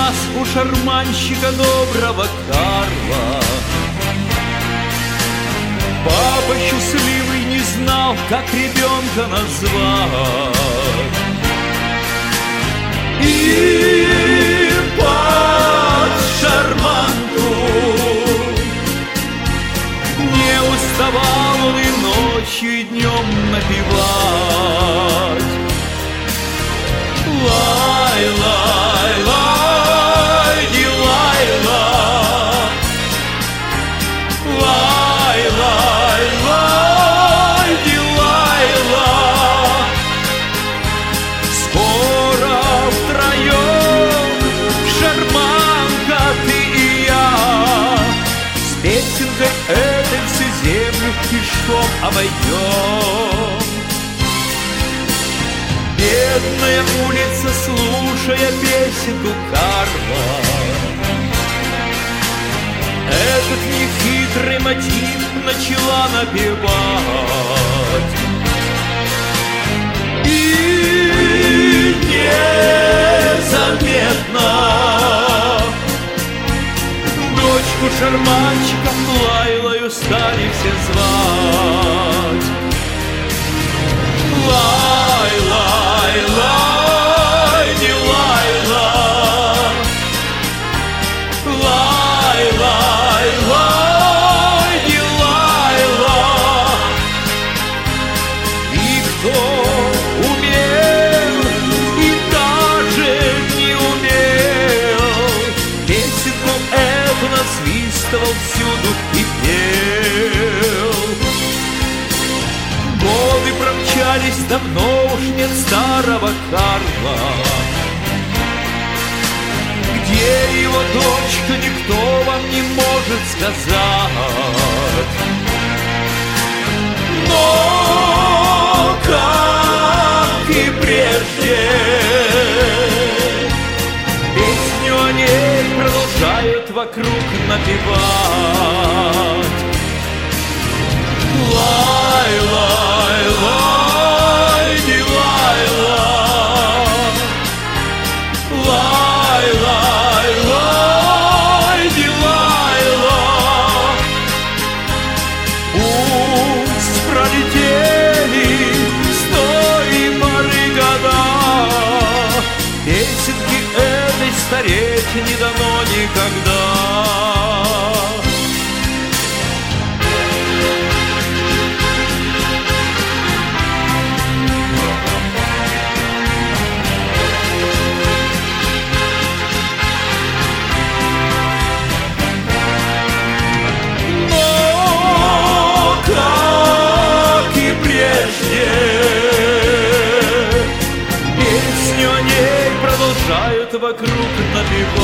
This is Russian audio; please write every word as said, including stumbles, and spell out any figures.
раз у шарманщика доброго Карла. Папа счастливый не знал, как ребенка назвать. И под шарманку не уставал он и ночью, и днем напевать. Лай, лай, лай, дилайла. Лай, лай, лай, дилайла. Скоро втроем, шарманка, ты и я, с песенкой этой всю землю пешком обойдем. Бедная улица, слушая песенку Карла, этот нехитрый мотив начала напевать. И незаметно дочку шарманщика Лайлою стали все звать. Лай, лай, лай, дилайла. Лай, лай, лай, дилайла. И кто умел, и даже не умел, песенку эту насвистывал всюду и пел. Годы промчались, давно уж нет старого Карла. Где его дочка, никто вам не может сказать. Но, как и прежде, песню о ней продолжают вокруг напевать. Лай, лай, лай, дилайла. Лай, лай, лай, дилайла. Пусть пролетели с той поры года, песенки этой стареть не дано никогда. Песню о ней продолжают вокруг напевать.